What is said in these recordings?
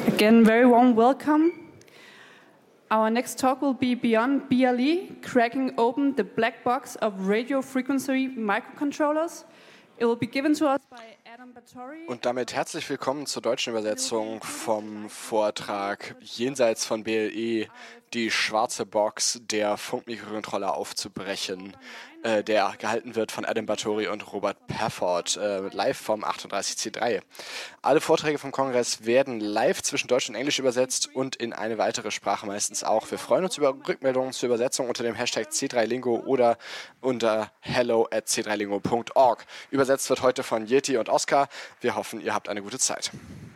Again, very warm welcome. Our next talk will be Beyond BLE, cracking open the black box of radio frequency microcontrollers. It will be given to us by Adam Bathory. Und damit herzlich willkommen zur deutschen Übersetzung vom Vortrag Jenseits von BLE, die schwarze Box der Funkmikrocontroller aufzubrechen, der gehalten wird von Adam Bathory und Robert Pafford, live vom 38C3. Alle Vorträge vom Kongress werden live zwischen Deutsch und Englisch übersetzt und in eine weitere Sprache meistens auch. Wir freuen uns über Rückmeldungen zur Übersetzung unter dem Hashtag C3Lingo oder unter hello@c3lingo.org. Übersetzt wird heute von Yeti und Oskar. Wir hoffen, ihr habt eine gute Zeit.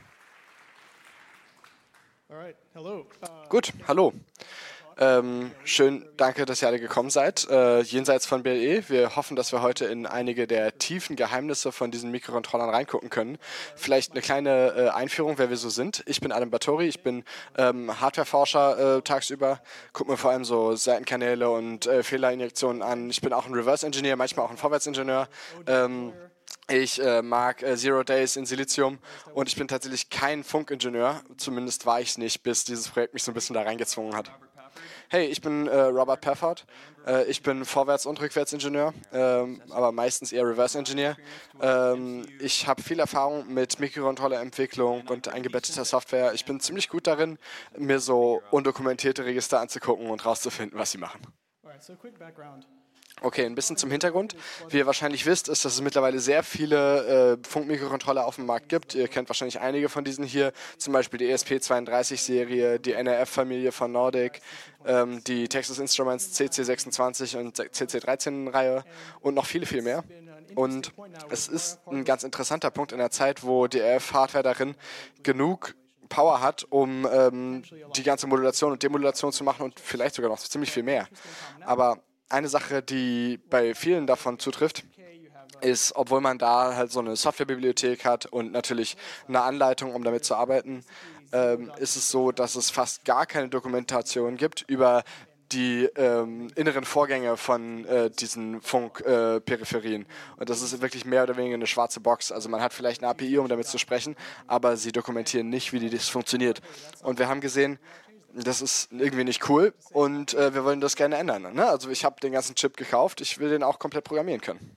Gut, hallo. Schön, danke, dass ihr alle gekommen seid. Jenseits von BLE. Wir hoffen, dass wir heute in einige der tiefen Geheimnisse von diesen Mikrocontrollern reingucken können. Vielleicht eine kleine Einführung, wer wir so sind. Ich bin Adam Bathory, ich bin Hardwareforscher tagsüber, gucke mir vor allem so Seitenkanäle und Fehlerinjektionen an. Ich bin auch ein Reverse-Engineer, manchmal auch ein Vorwärtsingenieur. Ich mag Zero Days in Silizium und ich bin tatsächlich kein Funkingenieur. Zumindest war ich es nicht, bis dieses Projekt mich so ein bisschen da reingezwungen hat. Hey, ich bin Robert Pafford. Ich bin Vorwärts- und Rückwärtsingenieur, aber meistens eher Reverse-Engineer. Ich habe viel Erfahrung mit Mikrocontroller-Entwicklung und eingebetteter Software. Ich bin ziemlich gut darin, mir so undokumentierte Register anzugucken und rauszufinden, was sie machen. Okay, ein bisschen zum Hintergrund. Wie ihr wahrscheinlich wisst, ist, dass es mittlerweile sehr viele Funkmikrocontroller auf dem Markt gibt. Ihr kennt wahrscheinlich einige von diesen hier, zum Beispiel die ESP32-Serie, die NRF-Familie von Nordic, die Texas Instruments CC26 und CC13-Reihe und noch viele, viel mehr. Und es ist ein ganz interessanter Punkt in der Zeit, wo die RF-Hardware darin genug Power hat, um die ganze Modulation und Demodulation zu machen und vielleicht sogar noch ziemlich viel mehr. Aber eine Sache, die bei vielen davon zutrifft, ist, obwohl man da halt so eine Softwarebibliothek hat und natürlich eine Anleitung, um damit zu arbeiten, ist es so, dass es fast gar keine Dokumentation gibt über die inneren Vorgänge von diesen Funkperipherien. Und das ist wirklich mehr oder weniger eine schwarze Box. Also man hat vielleicht eine API, um damit zu sprechen, aber sie dokumentieren nicht, wie das funktioniert. Und wir haben gesehen, das ist irgendwie nicht cool und wir wollen das gerne ändern. Ne? Also ich habe den ganzen Chip gekauft, ich will den auch komplett programmieren können.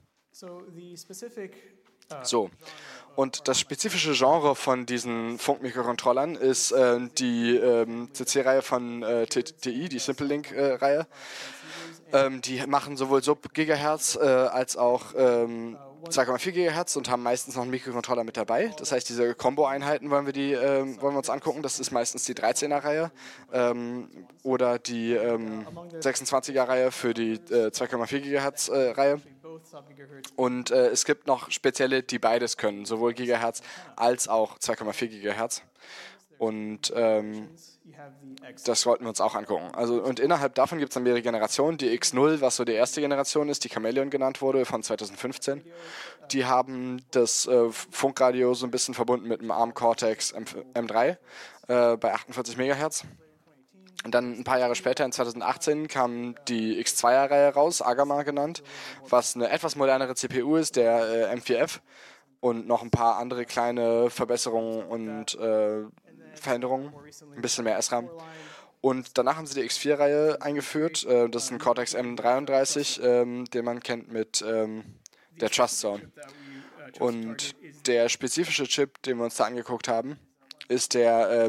So, und das spezifische Genre von diesen Funkmikrocontrollern ist die CC-Reihe von TI, die Simple Link-Reihe. Die machen sowohl Sub-Gigahertz als auch 2,4 GHz und haben meistens noch einen Mikrocontroller mit dabei. Das heißt, diese Combo-Einheiten wollen wir uns angucken. Das ist meistens die 13er-Reihe oder die 26er-Reihe für die 2,4 GHz-Reihe. Und es gibt noch spezielle, die beides können, sowohl Gigahertz als auch 2,4 GHz. Und das wollten wir uns auch angucken. Also, und innerhalb davon gibt es dann mehrere Generationen. Die X0, was so die erste Generation ist, die Chameleon genannt wurde, von 2015. Die haben das Funkradio so ein bisschen verbunden mit dem ARM Cortex M3 bei 48 MHz. Und dann ein paar Jahre später, in 2018, kam die X2er-Reihe raus, Agama genannt, was eine etwas modernere CPU ist, der M4F. Und noch ein paar andere kleine Verbesserungen und Veränderungen, ein bisschen mehr SRAM. Und danach haben sie die X4-Reihe eingeführt. Das ist ein Cortex M33, den man kennt mit der Trust Zone. Und der spezifische Chip, den wir uns da angeguckt haben, ist der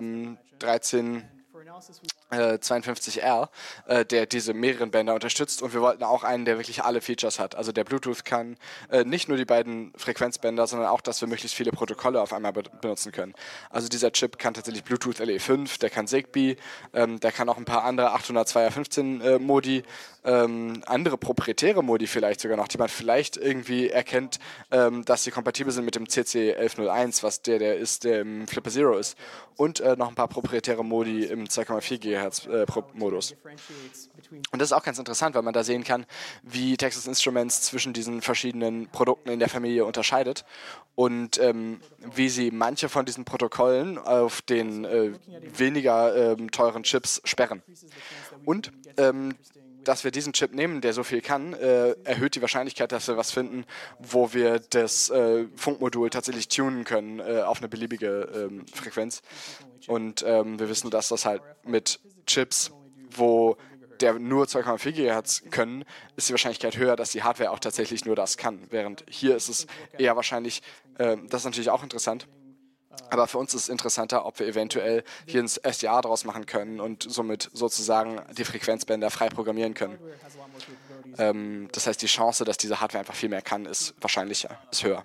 1352R, der diese mehreren Bänder unterstützt, und wir wollten auch einen, der wirklich alle Features hat, also der Bluetooth kann, nicht nur die beiden Frequenzbänder, sondern auch, dass wir möglichst viele Protokolle auf einmal benutzen können. Also dieser Chip kann tatsächlich Bluetooth LE5, der kann Zigbee, der kann auch ein paar andere 802.15 Modi, andere proprietäre Modi vielleicht sogar noch, die man vielleicht irgendwie erkennt, dass sie kompatibel sind mit dem CC1101, was der ist, der im Flipper Zero ist, und noch ein paar proprietäre Modi im 2,4 GHz Modus. Und das ist auch ganz interessant, weil man da sehen kann, wie Texas Instruments zwischen diesen verschiedenen Produkten in der Familie unterscheidet und wie sie manche von diesen Protokollen auf den weniger teuren Chips sperren. Und dass wir diesen Chip nehmen, der so viel kann, erhöht die Wahrscheinlichkeit, dass wir was finden, wo wir das Funkmodul tatsächlich tunen können auf eine beliebige Frequenz. Und wir wissen, dass das halt mit Chips, wo der nur 2,4 GHz können, ist die Wahrscheinlichkeit höher, dass die Hardware auch tatsächlich nur das kann. Während hier ist es eher wahrscheinlich, das ist natürlich auch interessant, aber für uns ist es interessanter, ob wir eventuell hier ein SDA draus machen können und somit sozusagen die Frequenzbänder frei programmieren können. Das heißt, die Chance, dass diese Hardware einfach viel mehr kann, ist wahrscheinlicher, ist höher.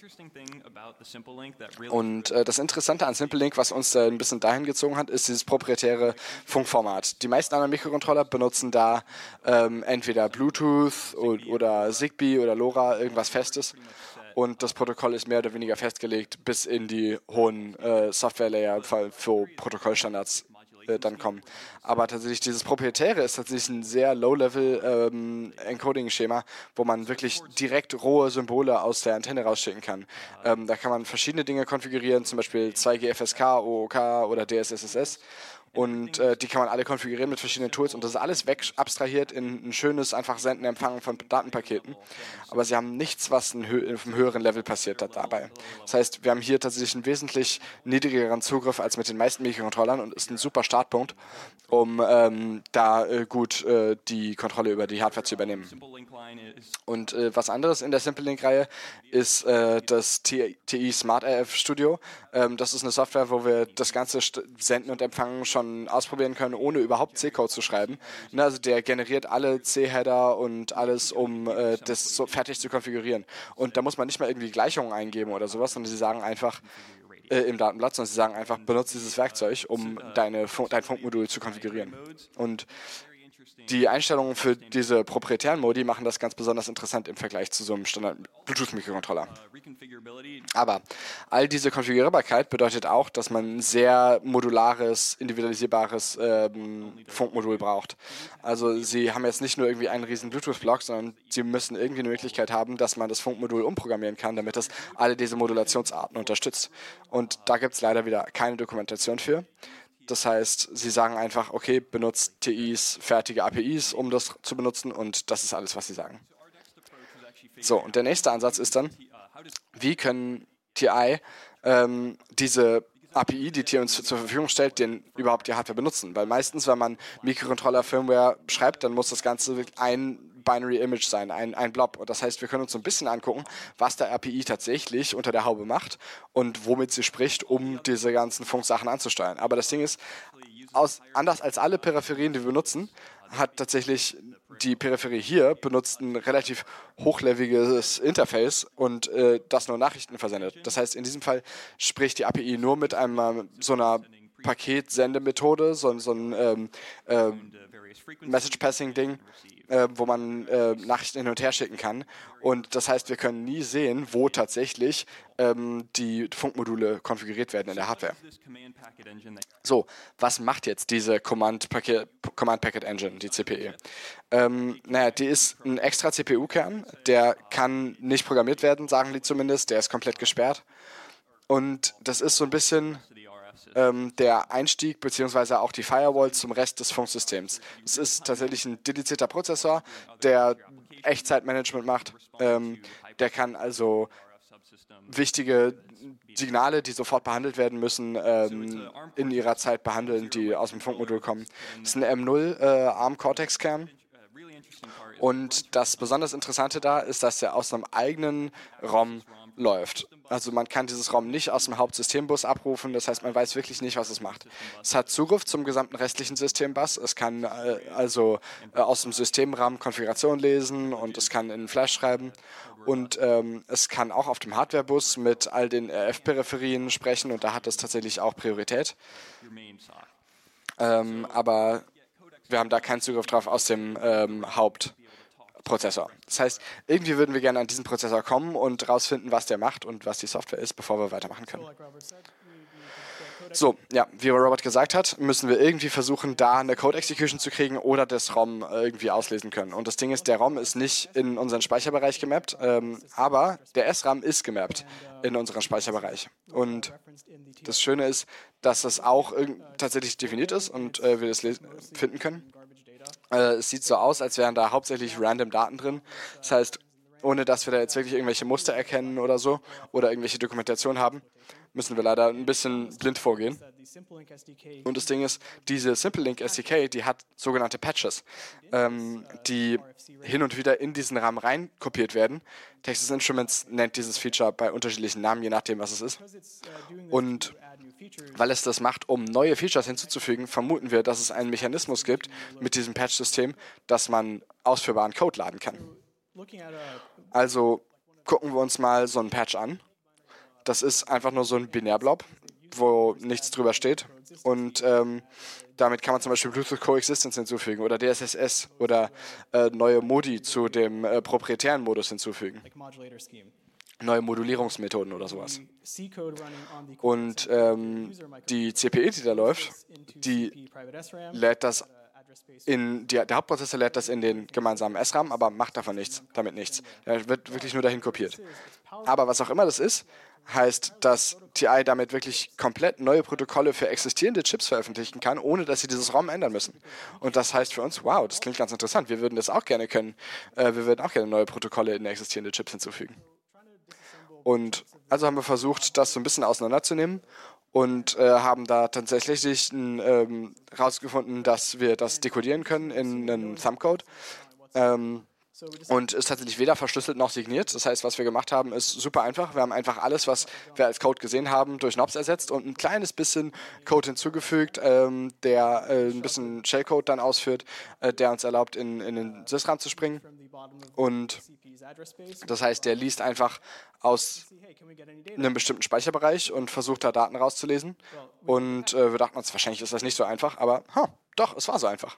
Und das Interessante an Simple-Link, was uns ein bisschen dahin gezogen hat, ist dieses proprietäre Funkformat. Die meisten anderen Mikrocontroller benutzen da entweder Bluetooth oder Zigbee oder LoRa, irgendwas Festes. Und das Protokoll ist mehr oder weniger festgelegt bis in die hohen Software-Layer für Protokollstandards dann kommen. Aber tatsächlich dieses Proprietäre ist tatsächlich ein sehr Low-Level Encoding-Schema, wo man wirklich direkt rohe Symbole aus der Antenne rausschicken kann. Da kann man verschiedene Dinge konfigurieren, zum Beispiel 2G FSK, OOK oder DSSS. Und die kann man alle konfigurieren mit verschiedenen Tools und das ist alles weg abstrahiert in ein schönes, einfach Senden, Empfangen von Datenpaketen. Aber sie haben nichts, was auf einem höheren Level passiert hat dabei. Das heißt, wir haben hier tatsächlich einen wesentlich niedrigeren Zugriff als mit den meisten Mikrocontrollern und ist ein super Startpunkt, um gut die Kontrolle über die Hardware zu übernehmen. Und was anderes in der Simple-Link-Reihe ist das TI Smart RF Studio. Das ist eine Software, wo wir das ganze Senden und Empfangen schon ausprobieren können, ohne überhaupt C-Code zu schreiben. Also der generiert alle C-Header und alles, um das so fertig zu konfigurieren. Und da muss man nicht mal irgendwie Gleichungen eingeben oder sowas, sondern sie sagen einfach im Datenblatt, sondern sie sagen einfach, benutze dieses Werkzeug, um dein Funkmodul zu konfigurieren. Und die Einstellungen für diese proprietären Modi machen das ganz besonders interessant im Vergleich zu so einem Standard-Bluetooth-Mikrocontroller. Aber all diese Konfigurierbarkeit bedeutet auch, dass man ein sehr modulares, individualisierbares Funkmodul braucht. Also Sie haben jetzt nicht nur irgendwie einen riesen Bluetooth-Block, sondern Sie müssen irgendwie eine Möglichkeit haben, dass man das Funkmodul umprogrammieren kann, damit es alle diese Modulationsarten unterstützt. Und da gibt es leider wieder keine Dokumentation für. Das heißt, sie sagen einfach, okay, benutzt TIs fertige APIs, um das zu benutzen und das ist alles, was sie sagen. So, und der nächste Ansatz ist dann, wie können TI diese API, die TI uns zur Verfügung stellt, den überhaupt die Hardware benutzen? Weil meistens, wenn man Mikrocontroller-Firmware schreibt, dann muss das Ganze ein Binary Image sein, ein Blob. Und das heißt, wir können uns so ein bisschen angucken, was der API tatsächlich unter der Haube macht und womit sie spricht, um diese ganzen Funksachen anzusteuern. Aber das Ding ist, anders als alle Peripherien, die wir benutzen, hat tatsächlich die Peripherie hier benutzt ein relativ hochleveliges Interface und das nur Nachrichten versendet. Das heißt, in diesem Fall spricht die API nur mit so einer Paketsendemethode, so ein Message-Passing-Ding, wo man Nachrichten hin und her schicken kann. Und das heißt, wir können nie sehen, wo tatsächlich die Funkmodule konfiguriert werden in der Hardware. So, was macht jetzt diese Command Packet Engine, die CPE? Die ist ein extra CPU-Kern, der kann nicht programmiert werden, sagen die zumindest, der ist komplett gesperrt. Und das ist so ein bisschen der Einstieg bzw. auch die Firewall zum Rest des Funksystems. Es ist tatsächlich ein dedizierter Prozessor, der Echtzeitmanagement macht. Der kann also wichtige Signale, die sofort behandelt werden müssen, in ihrer Zeit behandeln, die aus dem Funkmodul kommen. Das ist ein M0 ARM Cortex-Kern. Und das besonders Interessante da ist, dass er aus einem eigenen ROM läuft. Also man kann dieses ROM nicht aus dem Hauptsystembus abrufen, das heißt, man weiß wirklich nicht, was es macht. Es hat Zugriff zum gesamten restlichen Systembus, es kann also aus dem Systemrahmen Konfiguration lesen und es kann in Flash schreiben und es kann auch auf dem Hardwarebus mit all den RF-Peripherien sprechen und da hat es tatsächlich auch Priorität. Aber wir haben da keinen Zugriff drauf aus dem Hauptprozessor. Das heißt, irgendwie würden wir gerne an diesen Prozessor kommen und rausfinden, was der macht und was die Software ist, bevor wir weitermachen können. So, ja, wie Robert gesagt hat, müssen wir irgendwie versuchen, da eine Code-Execution zu kriegen oder das ROM irgendwie auslesen können. Und das Ding ist, der ROM ist nicht in unseren Speicherbereich gemappt, aber der SRAM ist gemappt in unseren Speicherbereich. Und das Schöne ist, dass das auch tatsächlich definiert ist und wir das finden können. Es sieht so aus, als wären da hauptsächlich random Daten drin. Das heißt, ohne dass wir da jetzt wirklich irgendwelche Muster erkennen oder so oder irgendwelche Dokumentation haben, müssen wir leider ein bisschen blind vorgehen. Und das Ding ist, diese SimpleLink SDK, die hat sogenannte Patches, die hin und wieder in diesen Rahmen rein kopiert werden. Texas Instruments nennt dieses Feature bei unterschiedlichen Namen, je nachdem, was es ist. Und weil es das macht, um neue Features hinzuzufügen, vermuten wir, dass es einen Mechanismus gibt mit diesem Patch-System, dass man ausführbaren Code laden kann. Also gucken wir uns mal so einen Patch an. Das ist einfach nur so ein Binärblob, wo nichts drüber steht. Und damit kann man zum Beispiel Bluetooth Coexistence hinzufügen oder DSSS oder neue Modi zu dem proprietären Modus hinzufügen. Neue Modulierungsmethoden oder sowas. Und die CPE, die da läuft, die lädt das der Hauptprozessor lädt das in den gemeinsamen SRAM, aber macht davon damit nichts. Er wird wirklich nur dahin kopiert. Aber was auch immer das ist, heißt, dass TI damit wirklich komplett neue Protokolle für existierende Chips veröffentlichen kann, ohne dass sie dieses ROM ändern müssen. Und das heißt für uns, wow, das klingt ganz interessant. Wir würden das auch gerne können. Wir würden auch gerne neue Protokolle in existierende Chips hinzufügen. Und also haben wir versucht, das so ein bisschen auseinanderzunehmen und haben da tatsächlich herausgefunden, dass wir das dekodieren können in einen Thumbcode. Und ist tatsächlich weder verschlüsselt noch signiert. Das heißt, was wir gemacht haben, ist super einfach. Wir haben einfach alles, was wir als Code gesehen haben, durch Knobs ersetzt und ein kleines bisschen Code hinzugefügt, der ein bisschen Shellcode dann ausführt, der uns erlaubt, in den SysRAM zu springen. Und das heißt, der liest einfach aus einem bestimmten Speicherbereich und versucht da Daten rauszulesen. Und wir dachten uns, wahrscheinlich ist das nicht so einfach, aber doch, es war so einfach.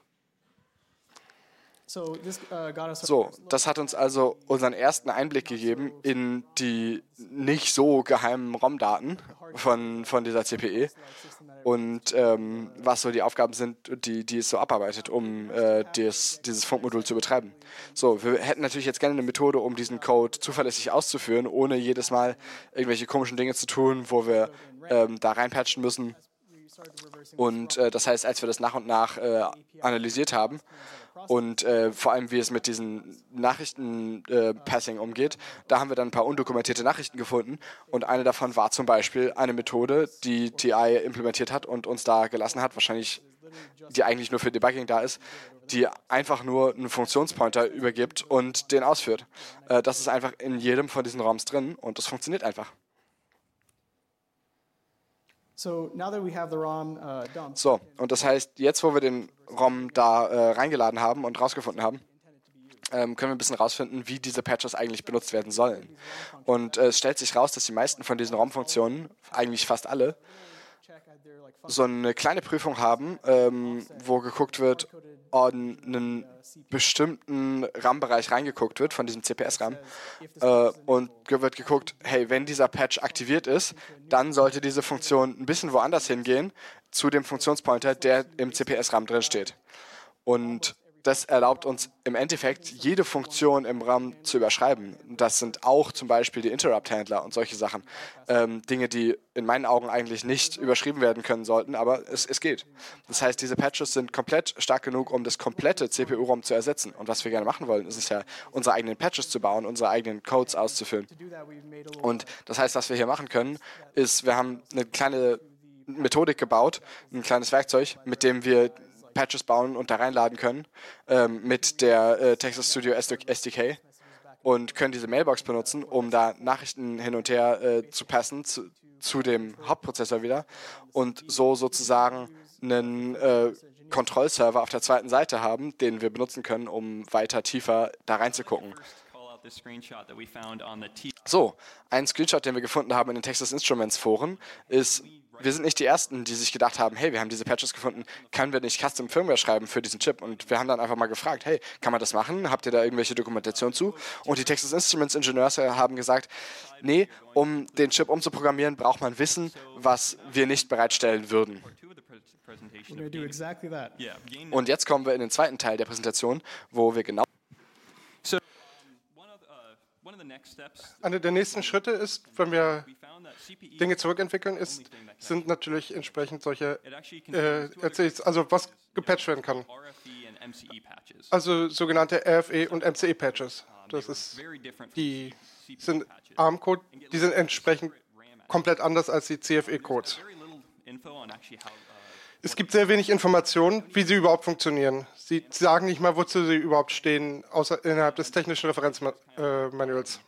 So, das hat uns also unseren ersten Einblick gegeben in die nicht so geheimen ROM-Daten von dieser CPE und was so die Aufgaben sind, die es so abarbeitet, um dieses Funkmodul zu betreiben. So, wir hätten natürlich jetzt gerne eine Methode, um diesen Code zuverlässig auszuführen, ohne jedes Mal irgendwelche komischen Dinge zu tun, wo wir da reinpatchen müssen. Und das heißt, als wir das nach und nach analysiert haben, und vor allem, wie es mit diesen Nachrichten-Passing umgeht, da haben wir dann ein paar undokumentierte Nachrichten gefunden. Und eine davon war zum Beispiel eine Methode, die TI implementiert hat und uns da gelassen hat, wahrscheinlich die eigentlich nur für Debugging da ist, die einfach nur einen Funktionspointer übergibt und den ausführt. Das ist einfach in jedem von diesen ROMs drin und das funktioniert einfach. So, und das heißt, jetzt wo wir den ROM da reingeladen haben und rausgefunden haben, können wir ein bisschen rausfinden, wie diese Patches eigentlich benutzt werden sollen. Und es stellt sich raus, dass die meisten von diesen ROM-Funktionen, eigentlich fast alle, so eine kleine Prüfung haben, wo geguckt wird, in einen bestimmten RAM-Bereich reingeguckt wird, von diesem CPS-RAM, und wird geguckt, hey, wenn dieser Patch aktiviert ist, dann sollte diese Funktion ein bisschen woanders hingehen, zu dem Funktionspointer, der im CPS-RAM drin steht. Und das erlaubt uns im Endeffekt, jede Funktion im RAM zu überschreiben. Das sind auch zum Beispiel die Interrupt-Handler und solche Sachen. Dinge, die in meinen Augen eigentlich nicht überschrieben werden können sollten, aber es geht. Das heißt, diese Patches sind komplett stark genug, um das komplette CPU-ROM zu ersetzen. Und was wir gerne machen wollen, ist es ja, unsere eigenen Patches zu bauen, unsere eigenen Codes auszuführen. Und das heißt, was wir hier machen können, ist, wir haben eine kleine Methodik gebaut, ein kleines Werkzeug, mit dem wir Patches bauen und da reinladen können mit der Texas Studio SDK und können diese Mailbox benutzen, um da Nachrichten hin und her zu passen zu dem Hauptprozessor wieder und so sozusagen einen Kontrollserver auf der zweiten Seite haben, den wir benutzen können, um weiter tiefer da reinzugucken. So, ein Screenshot, den wir gefunden haben in den Texas Instruments Foren, ist, wir sind nicht die Ersten, die sich gedacht haben, hey, wir haben diese Patches gefunden, können wir nicht Custom Firmware schreiben für diesen Chip? Und wir haben dann einfach mal gefragt, hey, kann man das machen? Habt ihr da irgendwelche Dokumentation zu? Und die Texas Instruments Ingenieure haben gesagt, nee, um den Chip umzuprogrammieren, braucht man Wissen, was wir nicht bereitstellen würden. Und jetzt kommen wir in den zweiten Teil der Präsentation, wo wir genau... Einer der nächsten Schritte ist, wenn wir Dinge zurückentwickeln, sind natürlich entsprechend solche, also was gepatcht werden kann. Also sogenannte RFE und MCE-Patches. Die sind ARM-Code, die sind entsprechend komplett anders als die CFE-Codes. Es gibt sehr wenig Informationen, wie sie überhaupt funktionieren. Sie sagen nicht mal, wozu sie überhaupt stehen, außer innerhalb des technischen Referenzmanuals.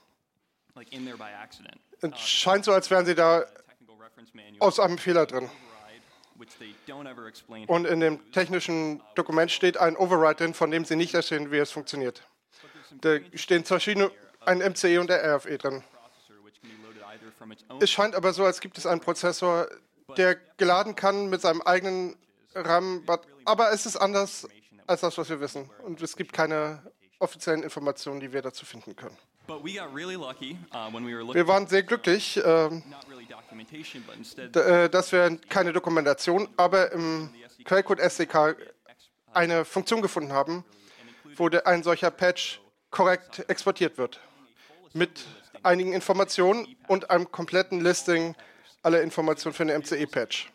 Es scheint so, als wären sie da aus einem Fehler drin. Und in dem technischen Dokument steht ein Override drin, von dem sie nicht erzählen, wie es funktioniert. Da stehen verschiedene, ein MCE und der RFE drin. Es scheint aber so, als gibt es einen Prozessor, der geladen kann mit seinem eigenen RAM, aber es ist anders als das, was wir wissen. Und es gibt keine offiziellen Informationen, die wir dazu finden können. Wir waren sehr glücklich, dass wir keine Dokumentation, aber im Quellcode SDK eine Funktion gefunden haben, wo ein solcher Patch korrekt exportiert wird. Mit einigen Informationen und einem kompletten Listing aller Informationen für den MCE-Patch.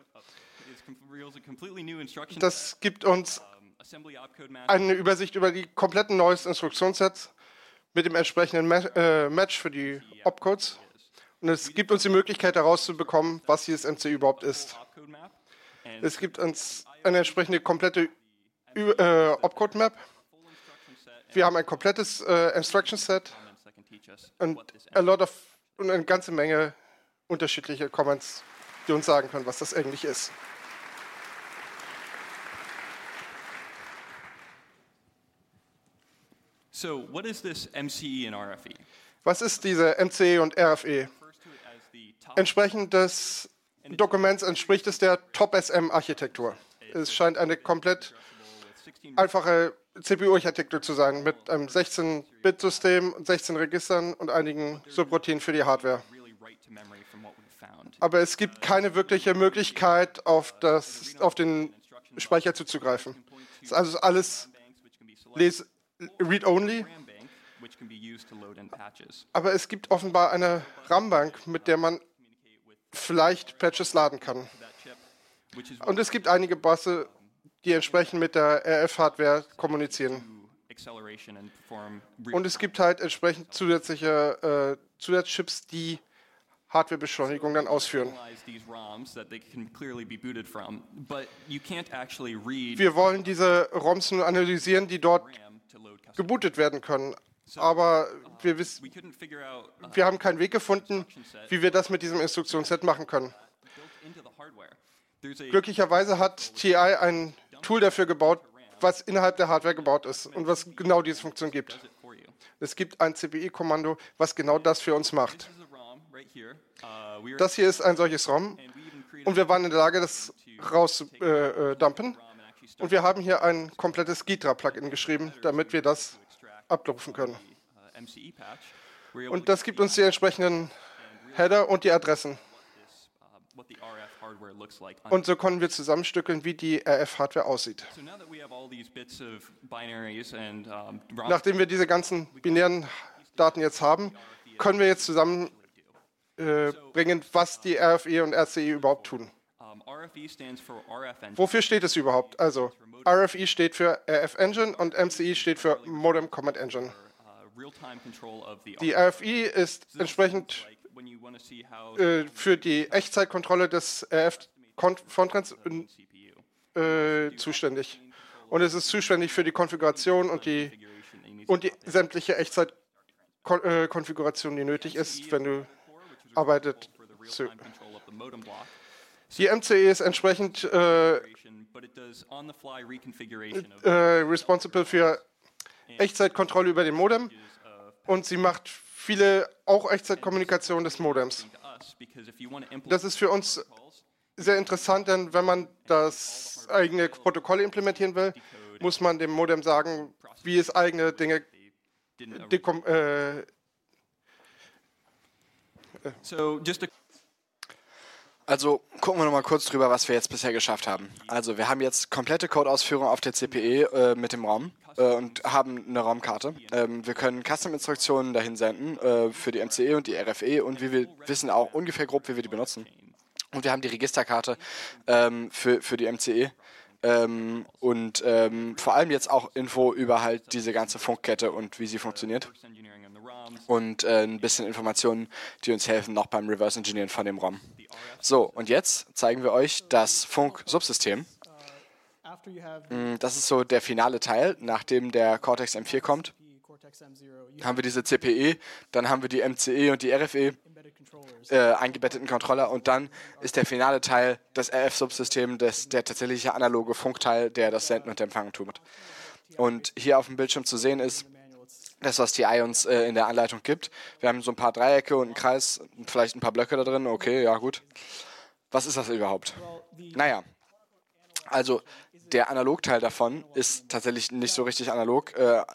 Das gibt uns eine Übersicht über die kompletten neues Instruktionssets mit dem entsprechenden Match für die Opcodes. Und es gibt uns die Möglichkeit herauszubekommen, was dieses MCE überhaupt ist. Es gibt uns eine entsprechende komplette Opcode-Map. Wir haben ein komplettes Instruction-Set und eine ganze Menge unterschiedliche Comments, die uns sagen können, was das eigentlich ist. So, what is this MCE and RFE? Was ist diese MCE und RFE? Entsprechend des Dokuments entspricht es der Top-SM-Architektur. Es scheint eine komplett einfache CPU-Architektur zu sein, mit einem 16-Bit-System, 16 Registern und einigen Subroutinen für die Hardware. Aber es gibt keine wirkliche Möglichkeit, auf den Speicher zuzugreifen. Es ist also alles Read-Only. Aber es gibt offenbar eine RAM-Bank, mit der man vielleicht Patches laden kann. Und es gibt einige Busse, die entsprechend mit der RF-Hardware kommunizieren. Und es gibt halt entsprechend zusätzliche Zusatzchips, die Hardwarebeschleunigung dann ausführen. Wir wollen diese ROMs nur analysieren, die dort gebootet werden können. Aber wir haben keinen Weg gefunden, wie wir das mit diesem Instruktionsset machen können. Glücklicherweise hat TI ein Tool dafür gebaut, was innerhalb der Hardware gebaut ist und was genau diese Funktion gibt. Es gibt ein CPI-Kommando, was genau das für uns macht. Das hier ist ein solches ROM und wir waren in der Lage, das rauszudumpen. Und wir haben hier ein komplettes Gitra-Plugin geschrieben, damit wir das abrufen können. Und das gibt uns die entsprechenden Header und die Adressen. Und so können wir zusammenstückeln, wie die RF-Hardware aussieht. Nachdem wir diese ganzen binären Daten jetzt haben, können wir jetzt zusammenbringen, was die RFE und RCE überhaupt tun. Wofür steht es überhaupt? Also RFE steht für RF Engine und MCE steht für Modem Command Engine. Die RFE ist entsprechend für die Echtzeitkontrolle des RF-Frontends zuständig. Und es ist zuständig für die Konfiguration und die sämtliche Echtzeitkonfiguration, die nötig ist, wenn du arbeitet. Die MCE ist entsprechend responsible für Echtzeitkontrolle über den Modem und sie macht viele auch Echtzeitkommunikation des Modems. Das ist für uns sehr interessant, denn wenn man das eigene Protokoll implementieren will, muss man dem Modem sagen, wie es eigene Dinge Also gucken wir noch mal kurz drüber, was wir jetzt bisher geschafft haben. Also wir haben jetzt komplette Codeausführung auf der CPE mit dem ROM und haben eine ROM-Karte. Wir können Custom-Instruktionen dahin senden für die MCE und die RFE und wir wissen auch ungefähr grob, wie wir die benutzen. Und wir haben die Registerkarte für die MCE und vor allem jetzt auch Info über halt diese ganze Funkkette und wie sie funktioniert. Und ein bisschen Informationen, die uns helfen, noch beim Reverse Engineering von dem ROM. So, und jetzt zeigen wir euch das Funk-Subsystem. Das ist so der finale Teil, nachdem der Cortex M4 kommt. Haben wir diese CPE, dann haben wir die MCE und die RFE eingebetteten Controller und dann ist der finale Teil das RF-Subsystem, der tatsächliche analoge Funkteil, der das Senden und Empfangen tut. Und hier auf dem Bildschirm zu sehen ist das, was TI uns in der Anleitung gibt. Wir haben so ein paar Dreiecke und einen Kreis, vielleicht ein paar Blöcke da drin. Okay, ja gut. Was ist das überhaupt? Naja, also der Analogteil davon ist tatsächlich nicht so richtig analog.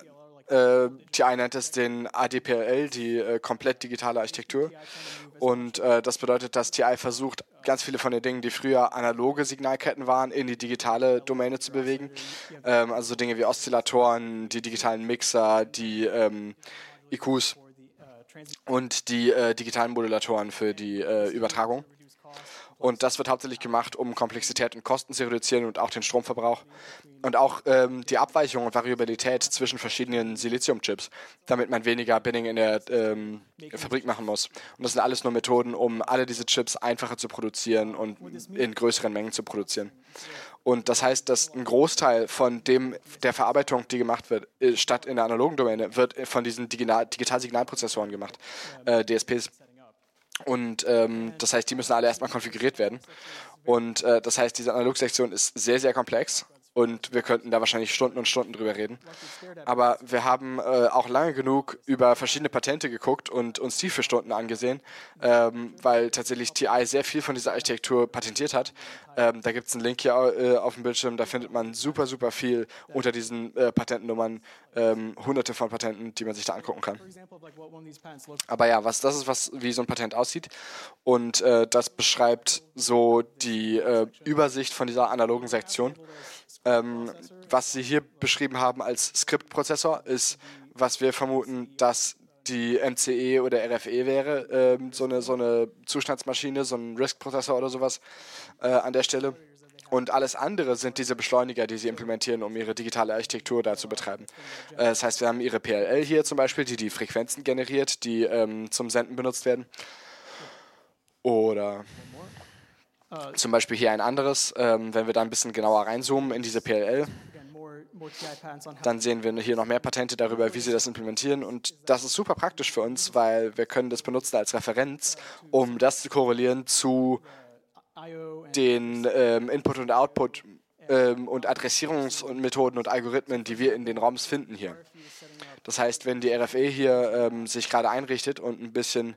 TI nennt es den ADPLL, die komplett digitale Architektur. Und das bedeutet, dass TI versucht, ganz viele von den Dingen, die früher analoge Signalketten waren, in die digitale Domäne zu bewegen. Also Dinge wie Oszillatoren, die digitalen Mixer, die EQs und die digitalen Modulatoren für die Übertragung. Und das wird hauptsächlich gemacht, um Komplexität und Kosten zu reduzieren und auch den Stromverbrauch. Und auch die Abweichung und Variabilität zwischen verschiedenen Siliziumchips, damit man weniger Binning in der Fabrik machen muss. Und das sind alles nur Methoden, um alle diese Chips einfacher zu produzieren und in größeren Mengen zu produzieren. Und das heißt, dass ein Großteil von der Verarbeitung, die gemacht wird, statt in der analogen Domäne, wird von diesen Digital-Signalprozessoren gemacht, DSPs. Und das heißt, die müssen alle erstmal konfiguriert werden. Und das heißt, diese Analogsektion ist sehr, sehr komplex. Und wir könnten da wahrscheinlich Stunden und Stunden drüber reden. Aber wir haben auch lange genug über verschiedene Patente geguckt und uns die für Stunden angesehen, weil tatsächlich TI sehr viel von dieser Architektur patentiert hat. Da gibt es einen Link hier auf dem Bildschirm, da findet man super, super viel unter diesen Patentennummern, hunderte von Patenten, die man sich da angucken kann. Aber ja, das ist, wie so ein Patent aussieht. Und das beschreibt so die Übersicht von dieser analogen Sektion. Was Sie hier beschrieben haben als Skriptprozessor ist, was wir vermuten, dass die MCE oder RFE wäre, so eine Zustandsmaschine, so ein RISC-Prozessor oder sowas an der Stelle. Und alles andere sind diese Beschleuniger, die Sie implementieren, um Ihre digitale Architektur da zu betreiben. Das heißt, wir haben Ihre PLL hier zum Beispiel, die Frequenzen generiert, die zum Senden benutzt werden. Oder zum Beispiel hier ein anderes, wenn wir da ein bisschen genauer reinzoomen in diese PLL, dann sehen wir hier noch mehr Patente darüber, wie sie das implementieren. Und das ist super praktisch für uns, weil wir können das benutzen als Referenz, um das zu korrelieren zu den Input und Output und Adressierungsmethoden und Algorithmen, die wir in den ROMs finden hier. Das heißt, wenn die RFE hier sich gerade einrichtet und ein bisschen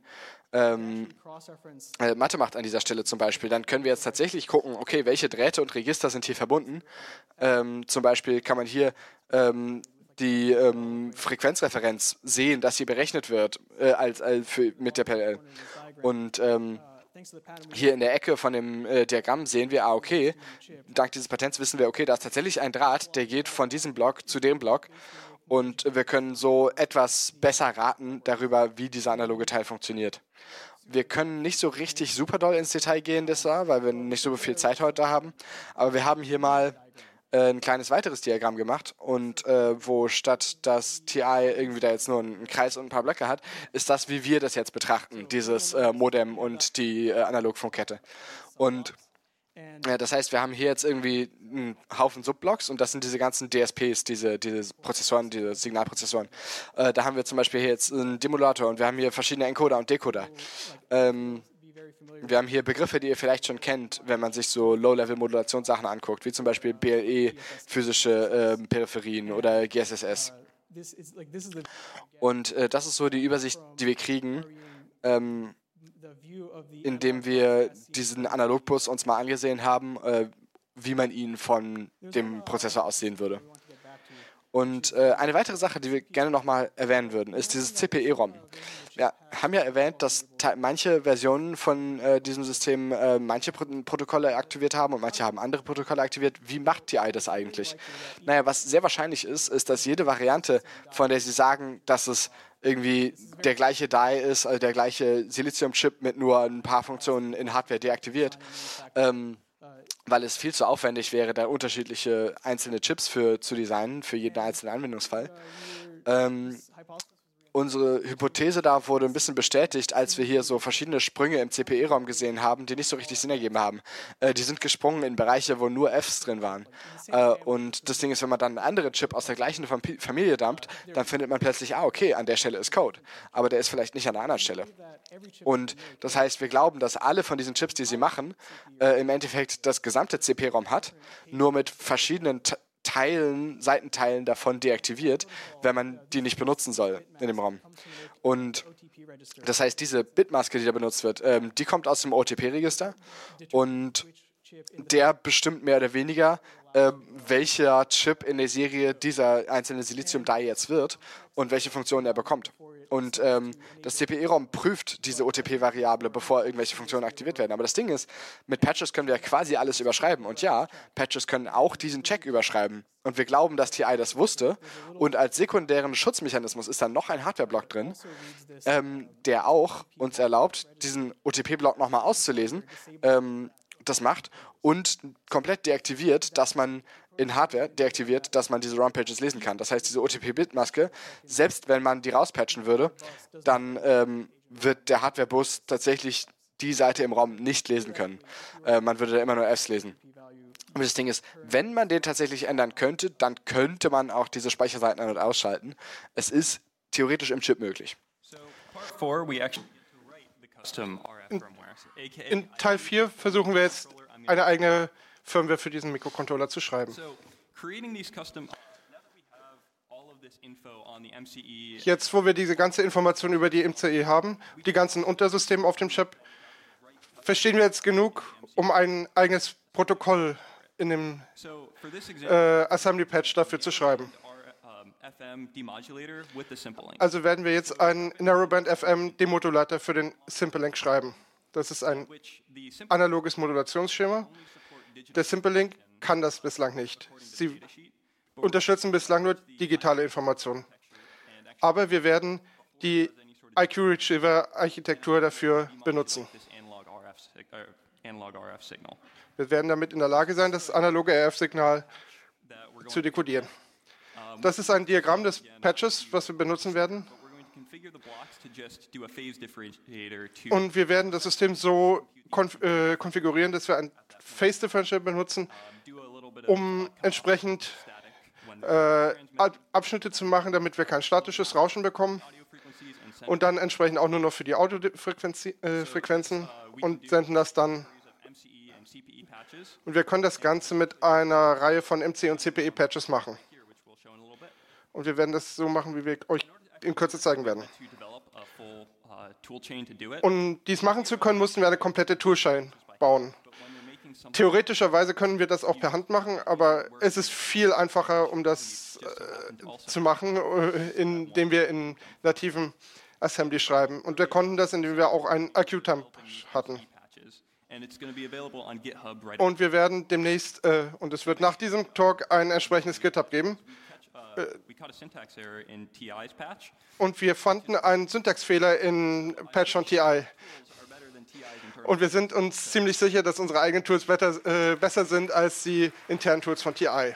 Mathe macht an dieser Stelle zum Beispiel, dann können wir jetzt tatsächlich gucken, okay, welche Drähte und Register sind hier verbunden. Zum Beispiel kann man hier die Frequenzreferenz sehen, dass sie berechnet wird mit der PLL. Und hier in der Ecke von dem Diagramm sehen wir, okay, dank dieses Patents wissen wir, okay, da ist tatsächlich ein Draht, der geht von diesem Block zu dem Block. Und wir können so etwas besser raten darüber, wie dieser analoge Teil funktioniert. Wir können nicht so richtig super doll ins Detail gehen, weil wir nicht so viel Zeit heute haben. Aber wir haben hier mal ein kleines weiteres Diagramm gemacht und wo statt dass TI irgendwie da jetzt nur einen Kreis und ein paar Blöcke hat, ist das, wie wir das jetzt betrachten, dieses Modem und die Analogfunkkette. Und das heißt, wir haben hier jetzt irgendwie einen Haufen Subblocks und das sind diese ganzen DSPs, diese Prozessoren, diese Signalprozessoren. Da haben wir zum Beispiel hier jetzt einen Demodulator und wir haben hier verschiedene Encoder und Decoder. Wir haben hier Begriffe, die ihr vielleicht schon kennt, wenn man sich so Low-Level-Modulationssachen anguckt, wie zum Beispiel BLE, physische Peripherien oder GSSS. Und das ist so die Übersicht, die wir kriegen, indem wir diesen Analogbus uns mal angesehen haben, wie man ihn von dem Prozessor aussehen würde. Und eine weitere Sache, die wir gerne nochmal erwähnen würden, ist dieses CPE-ROM. Wir haben ja erwähnt, dass manche Versionen von diesem System manche Protokolle aktiviert haben und manche haben andere Protokolle aktiviert. Wie macht TI das eigentlich? Naja, was sehr wahrscheinlich ist, dass jede Variante, von der Sie sagen, dass es irgendwie der gleiche Die ist, also der gleiche Silizium-Chip mit nur ein paar Funktionen in Hardware deaktiviert, weil es viel zu aufwendig wäre, da unterschiedliche einzelne Chips zu designen, für jeden einzelnen Anwendungsfall. Unsere Hypothese da wurde ein bisschen bestätigt, als wir hier so verschiedene Sprünge im CPE-Raum gesehen haben, die nicht so richtig Sinn ergeben haben. Die sind gesprungen in Bereiche, wo nur Fs drin waren. Und das Ding ist, wenn man dann einen anderen Chip aus der gleichen Familie dumpt, dann findet man plötzlich, okay, an der Stelle ist Code. Aber der ist vielleicht nicht an der anderen Stelle. Und das heißt, wir glauben, dass alle von diesen Chips, die sie machen, im Endeffekt das gesamte CP-Raum hat, nur mit verschiedenen Seitenteilen davon deaktiviert, wenn man die nicht benutzen soll in dem ROM. Und das heißt, diese Bitmaske, die da benutzt wird, die kommt aus dem OTP-Register und der bestimmt mehr oder weniger, welcher Chip in der Serie dieser einzelne Silizium-Die jetzt wird und welche Funktionen er bekommt. Und das CPE-ROM prüft diese OTP-Variable, bevor irgendwelche Funktionen aktiviert werden. Aber das Ding ist, mit Patches können wir quasi alles überschreiben. Und ja, Patches können auch diesen Check überschreiben. Und wir glauben, dass TI das wusste. Und als sekundären Schutzmechanismus ist dann noch ein Hardware-Block drin, der auch uns erlaubt, diesen OTP-Block nochmal auszulesen. Das macht und komplett deaktiviert, dass man in Hardware deaktiviert, dass man diese ROM-Pages lesen kann. Das heißt, diese OTP-Bitmaske, selbst wenn man die rauspatchen würde, dann wird der Hardware-Bus tatsächlich die Seite im ROM nicht lesen können. Man würde da immer nur Fs lesen. Und das Ding ist, wenn man den tatsächlich ändern könnte, dann könnte man auch diese Speicherseiten an- und ausschalten. Es ist theoretisch im Chip möglich. In Teil 4 versuchen wir jetzt eine eigene Firmware für diesen Mikrocontroller zu schreiben. Jetzt, wo wir diese ganze Information über die MCE haben, die ganzen Untersysteme auf dem Chip, verstehen wir jetzt genug, um ein eigenes Protokoll in dem Assembly Patch dafür zu schreiben. Also werden wir jetzt einen Narrowband FM Demodulator für den Simple-Link schreiben. Das ist ein analoges Modulationsschema. Der Simple-Link kann das bislang nicht. Sie unterstützen bislang nur digitale Informationen. Aber wir werden die IQ-Retriever-Architektur dafür benutzen. Wir werden damit in der Lage sein, das analoge RF-Signal zu dekodieren. Das ist ein Diagramm des Patches, was wir benutzen werden. Und wir werden das System so konfigurieren, dass wir ein Phase Differential benutzen, um entsprechend Abschnitte zu machen, damit wir kein statisches Rauschen bekommen. Und dann entsprechend auch nur noch für die Audiofrequenzen und senden das dann. Und wir können das Ganze mit einer Reihe von MC- und CPE-Patches machen. Und wir werden das so machen, wie wir euch in Kürze zeigen werden. Um dies machen zu können, mussten wir eine komplette Toolchain bauen. Theoretischerweise können wir das auch per Hand machen, aber es ist viel einfacher, um das zu machen, indem wir in nativen Assembly schreiben. Und wir konnten das, indem wir auch einen IQ-Temp hatten. Und wir werden demnächst, und es wird nach diesem Talk ein entsprechendes GitHub geben. Und wir fanden einen Syntaxfehler in Patch von TI. Und wir sind uns ziemlich sicher, dass unsere eigenen Tools besser sind als die internen Tools von TI.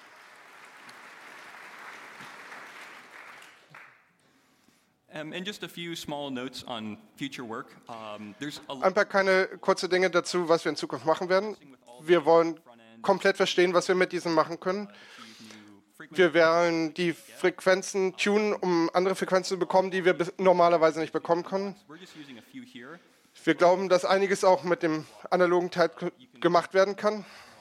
Ein paar kleine kurze Dinge dazu, was wir in Zukunft machen werden. Wir wollen komplett verstehen, was wir mit diesem machen können. Wir werden die Frequenzen tunen, um andere Frequenzen zu bekommen, die wir normalerweise nicht bekommen können. Wir glauben, dass einiges auch mit dem analogen Teil gemacht werden kann.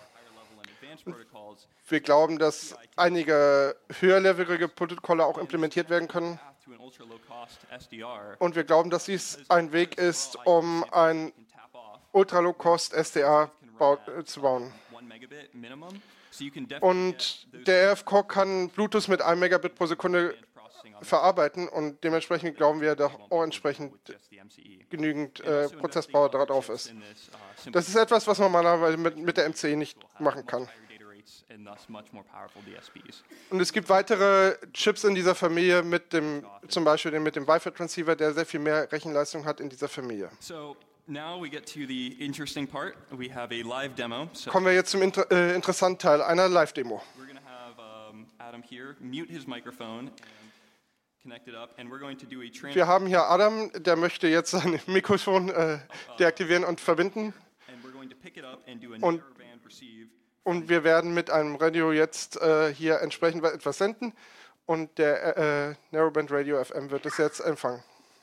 Wir glauben, dass einige höherlevelige Protokolle auch implementiert werden können. Und wir glauben, dass dies ein Weg ist, um ein Ultra-Low-Cost SDA zu bauen. Und der RF-Core kann Bluetooth mit 1 Megabit pro Sekunde verarbeiten und dementsprechend glauben wir, dass auch entsprechend genügend Prozesspower darauf ist. Das ist etwas, was man normalerweise mit der MCE nicht machen kann. Und es gibt weitere Chips in dieser Familie, mit dem, zum Beispiel mit dem Wi-Fi-Transceiver, der sehr viel mehr Rechenleistung hat in dieser Familie. Now we get to the interesting part. We have a live demo. So Kommen wir jetzt zum interessanten Teil einer Live-Demo. we're going to have Adam here mute his microphone and connect it up, and we're going to do a Wir haben hier Adam, der möchte jetzt sein Mikrofon deaktivieren und verbinden. and we're going to pick it up and do a Und- narrowband receive. Und wir werden mit einem Radio jetzt hier entsprechend etwas senden. Und der Narrowband Radio FM wird es jetzt empfangen.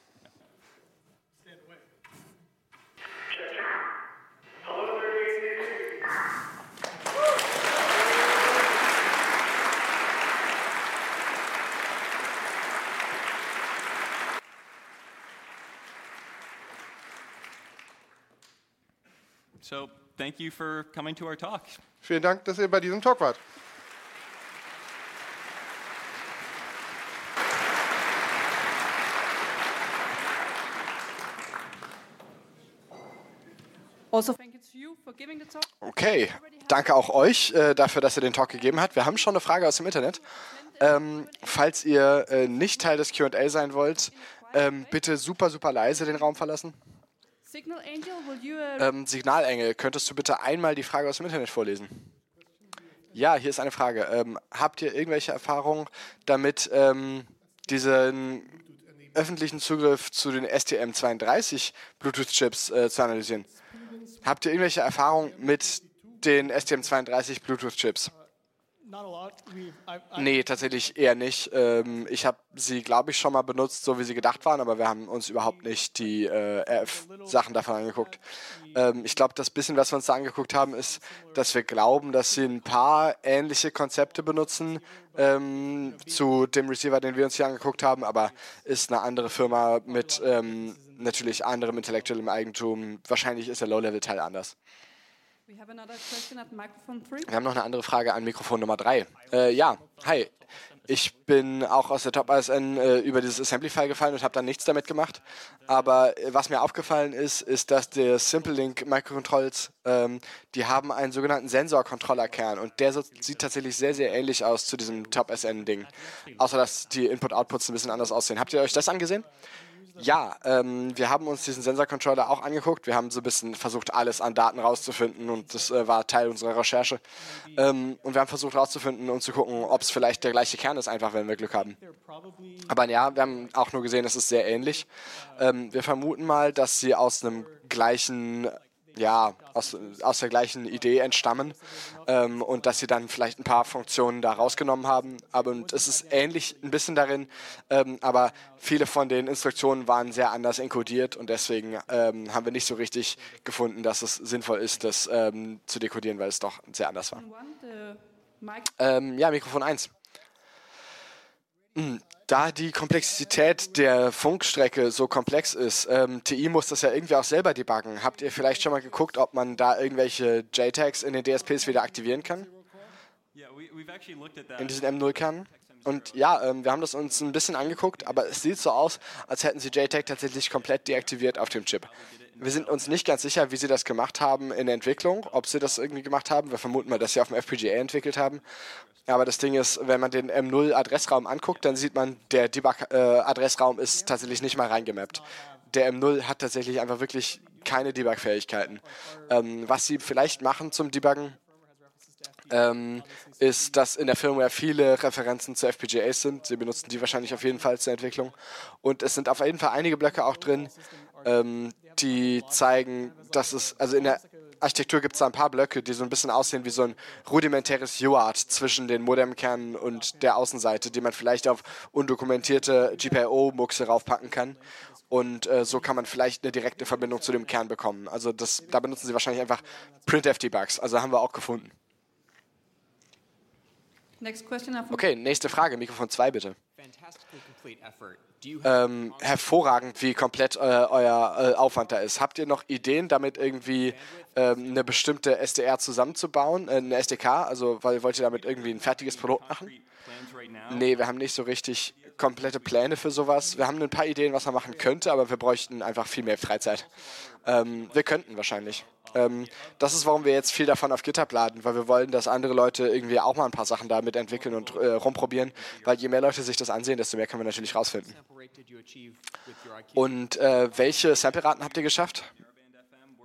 So thank you for coming to our talk. Vielen Dank, dass ihr bei diesem Talk wart. Also, thank you to you for giving the talk. Okay, danke auch euch dafür, dass ihr den Talk gegeben habt. Wir haben schon eine Frage aus dem Internet. Falls ihr nicht Teil des Q&A sein wollt, bitte super, super leise den Raum verlassen. Signal Angel, will you Signalengel, könntest du bitte einmal die Frage aus dem Internet vorlesen? Ja, hier ist eine Frage. Habt ihr irgendwelche Erfahrungen damit, diesen öffentlichen Zugriff zu den STM32 Bluetooth-Chips zu analysieren? Habt ihr irgendwelche Erfahrungen mit den STM32 Bluetooth-Chips? Nee, tatsächlich eher nicht. Ich habe sie, glaube ich, schon mal benutzt, so wie sie gedacht waren, aber wir haben uns überhaupt nicht die RF-Sachen davon angeguckt. Ich glaube, das bisschen, was wir uns da angeguckt haben, ist, dass wir glauben, dass sie ein paar ähnliche Konzepte benutzen zu dem Receiver, den wir uns hier angeguckt haben, aber ist eine andere Firma mit natürlich anderem intellektuellem Eigentum. Wahrscheinlich ist der Low-Level-Teil anders. We have another question at microphone 3. Wir haben noch eine andere Frage an Mikrofon Nummer 3. Ja, hi. Ich bin auch aus der Top-ASN über dieses Assembly-File gefallen und habe dann nichts damit gemacht. Aber was mir aufgefallen ist, dass der Simple-Link Microcontrols, die haben einen sogenannten Sensor-Controller-Kern und der sieht tatsächlich sehr, sehr ähnlich aus zu diesem Top-ASN-Ding. Außer, dass die Input-Outputs ein bisschen anders aussehen. Habt ihr euch das angesehen? Ja, wir haben uns diesen Sensor-Controller auch angeguckt. Wir haben so ein bisschen versucht, alles an Daten rauszufinden und das war Teil unserer Recherche. Und wir haben versucht rauszufinden und zu gucken, ob es vielleicht der gleiche Kern ist, einfach wenn wir Glück haben. Aber ja, wir haben auch nur gesehen, es ist sehr ähnlich. Wir vermuten mal, dass sie aus einem gleichen, ja, aus der gleichen Idee entstammen und dass sie dann vielleicht ein paar Funktionen da rausgenommen haben. Und es ist ähnlich ein bisschen darin, aber viele von den Instruktionen waren sehr anders encodiert und deswegen haben wir nicht so richtig gefunden, dass es sinnvoll ist, das zu dekodieren, weil es doch sehr anders war. One, the mic. Ja, Mikrofon 1. Da die Komplexität der Funkstrecke so komplex ist, TI muss das ja irgendwie auch selber debuggen. Habt ihr vielleicht schon mal geguckt, ob man da irgendwelche JTAGs in den DSPs wieder aktivieren kann? Yeah, we've actually looked at that. In diesen M0-Kernen? Und ja, wir haben das uns ein bisschen angeguckt, aber es sieht so aus, als hätten sie JTAG tatsächlich komplett deaktiviert auf dem Chip. Wir sind uns nicht ganz sicher, wie sie das gemacht haben in der Entwicklung, ob sie das irgendwie gemacht haben. Wir vermuten mal, dass sie auf dem FPGA entwickelt haben. Aber das Ding ist, wenn man den M0-Adressraum anguckt, dann sieht man, der Debug-Adressraum ist tatsächlich nicht mal reingemappt. Der M0 hat tatsächlich einfach wirklich keine Debug-Fähigkeiten. Was sie vielleicht machen zum Debuggen, ist, dass in der Firmware viele Referenzen zu FPGAs sind. Sie benutzen die wahrscheinlich auf jeden Fall zur Entwicklung. Und es sind auf jeden Fall einige Blöcke auch drin, die zeigen, dass es, also in der Architektur gibt es da ein paar Blöcke, die so ein bisschen aussehen wie so ein rudimentäres UART zwischen den Modemkernen und der Außenseite, die man vielleicht auf undokumentierte GPIO-Muxe raufpacken kann. Und so kann man vielleicht eine direkte Verbindung zu dem Kern bekommen. Also da benutzen sie wahrscheinlich einfach Printf-Debugs. Also haben wir auch gefunden. Next question. Okay, nächste Frage. Mikrofon 2 bitte. Hervorragend, wie komplett euer Aufwand da ist. Habt ihr noch Ideen, damit irgendwie eine bestimmte SDR zusammenzubauen, eine SDK? Also wollt ihr damit irgendwie ein fertiges Produkt machen? Nee, wir haben nicht so richtig komplette Pläne für sowas. Wir haben ein paar Ideen, was man machen könnte, aber wir bräuchten einfach viel mehr Freizeit. Wir könnten wahrscheinlich. Das ist, warum wir jetzt viel davon auf GitHub laden, weil wir wollen, dass andere Leute irgendwie auch mal ein paar Sachen damit entwickeln und rumprobieren, weil je mehr Leute sich das ansehen, desto mehr können wir natürlich rausfinden. Und welche Sample-Raten habt ihr geschafft?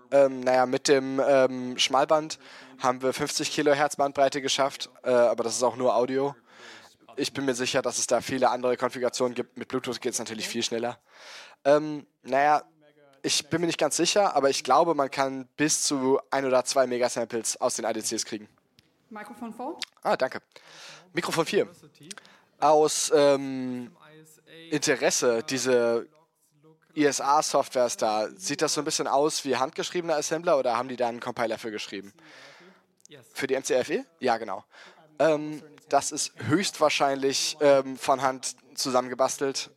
Naja, mit dem Schmalband haben wir 50 Kilohertz Bandbreite geschafft, aber das ist auch nur Audio. Ich bin mir sicher, dass es da viele andere Konfigurationen gibt. Mit Bluetooth geht es natürlich viel schneller. Naja, ich bin mir nicht ganz sicher, aber ich glaube, man kann bis zu 1 oder 2 Megasamples aus den ADCs kriegen. Microphone 4. Ah, danke. Mikrofon 4. Aus Interesse, diese ISA-Softwares da, sieht das so ein bisschen aus wie handgeschriebene Assembler oder haben die da einen Compiler für geschrieben? Für die MCFE? Ja, genau. Das ist höchstwahrscheinlich von Hand zusammengebastelt.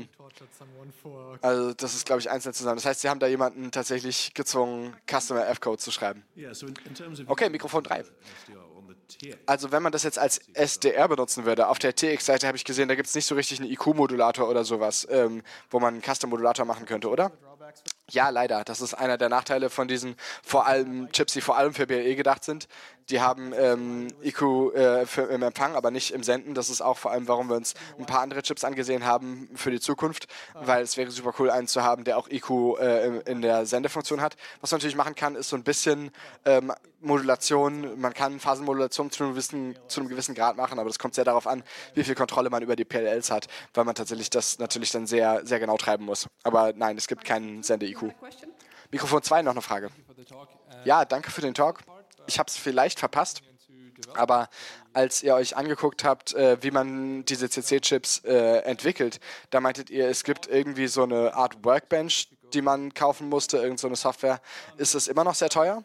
Also das ist, glaube ich, einzeln zusammen. Das heißt, Sie haben da jemanden tatsächlich gezwungen, Customer F-Code zu schreiben. Okay, Mikrofon 3. Also wenn man das jetzt als SDR benutzen würde, auf der TX-Seite habe ich gesehen, da gibt es nicht so richtig einen IQ-Modulator oder sowas, wo man einen Custom-Modulator machen könnte, oder? Ja, leider. Das ist einer der Nachteile von diesen vor allem Chips, die vor allem für BLE gedacht sind. Die haben IQ im Empfang, aber nicht im Senden. Das ist auch vor allem, warum wir uns ein paar andere Chips angesehen haben für die Zukunft, weil es wäre super cool, einen zu haben, der auch IQ in der Sendefunktion hat. Was man natürlich machen kann, ist so ein bisschen Modulation. Man kann Phasenmodulation zu einem gewissen Grad machen, aber das kommt sehr darauf an, wie viel Kontrolle man über die PLLs hat, weil man tatsächlich das natürlich dann sehr, sehr genau treiben muss. Aber nein, es gibt keinen Sende-IQ. Mikrofon 2, noch eine Frage. Ja, danke für den Talk. Ich habe es vielleicht verpasst, aber als ihr euch angeguckt habt, wie man diese CC-Chips entwickelt, da meintet ihr, es gibt irgendwie so eine Art Workbench, die man kaufen musste, irgend so eine Software. Ist das immer noch sehr teuer?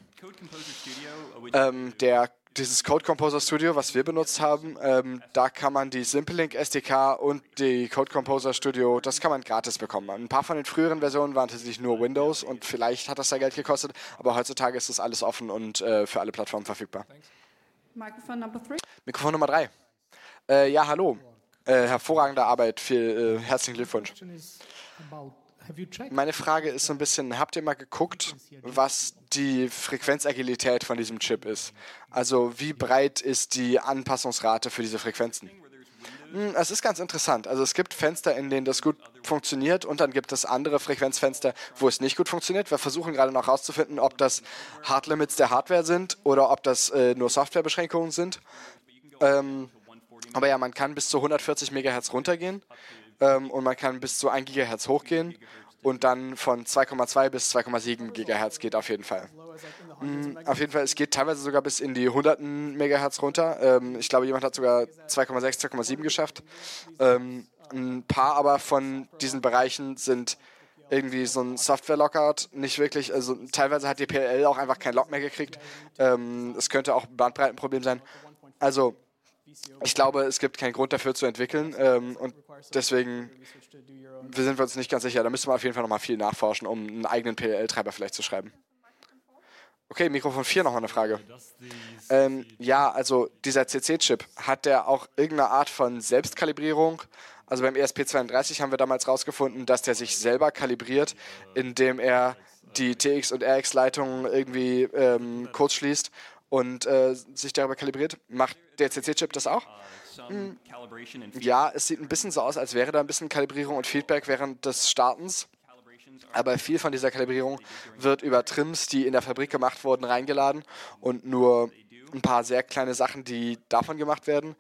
Dieses Code Composer Studio, was wir benutzt haben, da kann man die Simple-Link SDK und die Code Composer Studio, das kann man gratis bekommen. Ein paar von den früheren Versionen waren tatsächlich nur Windows und vielleicht hat das da Geld gekostet, aber heutzutage ist das alles offen und für alle Plattformen verfügbar. Microphone number 3. Mikrofon Nummer 3. Ja, hallo. Hervorragende Arbeit. Herzlichen Glückwunsch. Meine Frage ist so ein bisschen, habt ihr mal geguckt, was die Frequenzagilität von diesem Chip ist? Also wie breit ist die Anpassungsrate für diese Frequenzen? Es ist ganz interessant. Also es gibt Fenster, in denen das gut funktioniert und dann gibt es andere Frequenzfenster, wo es nicht gut funktioniert. Wir versuchen gerade noch herauszufinden, ob das Hardlimits der Hardware sind oder ob das nur Softwarebeschränkungen sind. Aber ja, man kann bis zu 140 MHz runtergehen. Und man kann bis zu 1 GHz hochgehen und dann von 2,2 bis 2,7 GHz geht auf jeden Fall. Auf jeden Fall, es geht teilweise sogar bis in die hunderten Megahertz runter. Ich glaube, jemand hat sogar 2,6, 2,7 geschafft. Ein paar aber von diesen Bereichen sind irgendwie so ein Software-Lockout, nicht wirklich, also teilweise hat die PLL auch einfach kein Lock mehr gekriegt. Es könnte auch ein Bandbreitenproblem sein. Also ich glaube, es gibt keinen Grund dafür zu entwickeln und deswegen sind wir uns nicht ganz sicher. Da müsste man auf jeden Fall nochmal viel nachforschen, um einen eigenen PLL-Treiber vielleicht zu schreiben. Okay, Mikrofon 4, nochmal eine Frage. Ja, also dieser CC-Chip, hat der auch irgendeine Art von Selbstkalibrierung? Also beim ESP32 haben wir damals rausgefunden, dass der sich selber kalibriert, indem er die TX- und RX-Leitungen irgendwie kurz schließt und sich darüber kalibriert. Macht der CC-Chip das auch? Ja, es sieht ein bisschen so aus, als wäre da ein bisschen Kalibrierung und Feedback während des Startens. Aber viel von dieser Kalibrierung wird über Trims, die in der Fabrik gemacht wurden, reingeladen und nur ein paar sehr kleine Sachen, die davon gemacht werden.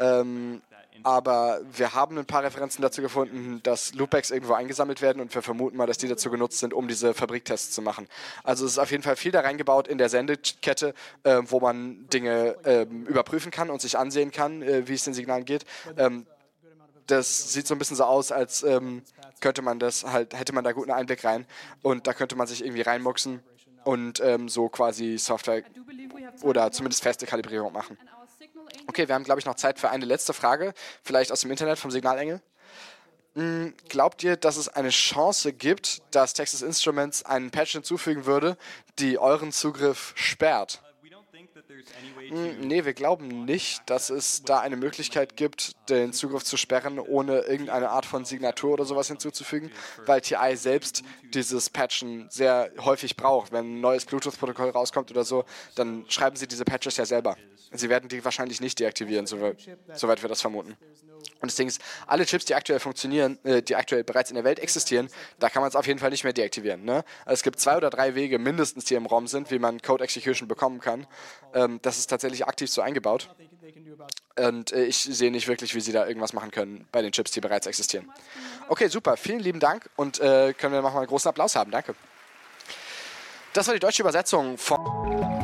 Aber wir haben ein paar Referenzen dazu gefunden, dass Loopbacks irgendwo eingesammelt werden und wir vermuten mal, dass die dazu genutzt sind, um diese Fabriktests zu machen. Also es ist auf jeden Fall viel da reingebaut in der Sendekette, wo man Dinge überprüfen kann und sich ansehen kann, wie es den Signalen geht. Das sieht so ein bisschen so aus, als hätte man da guten Einblick rein und da könnte man sich irgendwie reinmuxen und so quasi Software oder zumindest feste Kalibrierung machen. Okay, wir haben, glaube ich, noch Zeit für eine letzte Frage, vielleicht aus dem Internet vom Signalengel. Glaubt ihr, dass es eine Chance gibt, dass Texas Instruments einen Patch hinzufügen würde, die euren Zugriff sperrt? Nee, wir glauben nicht, dass es da eine Möglichkeit gibt, den Zugriff zu sperren, ohne irgendeine Art von Signatur oder sowas hinzuzufügen, weil TI selbst dieses Patchen sehr häufig braucht. Wenn ein neues Bluetooth-Protokoll rauskommt oder so, dann schreiben sie diese Patches ja selber. Sie werden die wahrscheinlich nicht deaktivieren, soweit wir das vermuten. Und das Ding ist, alle Chips, die aktuell funktionieren, die aktuell bereits in der Welt existieren, da kann man es auf jeden Fall nicht mehr deaktivieren. Ne? Also es gibt 2 oder 3 Wege mindestens, die im Raum sind, wie man Code Execution bekommen kann. Das ist tatsächlich aktiv so eingebaut. Und ich sehe nicht wirklich, wie sie da irgendwas machen können bei den Chips, die bereits existieren. Okay, super. Vielen lieben Dank und können wir nochmal einen großen Applaus haben. Danke. Das war die deutsche Übersetzung von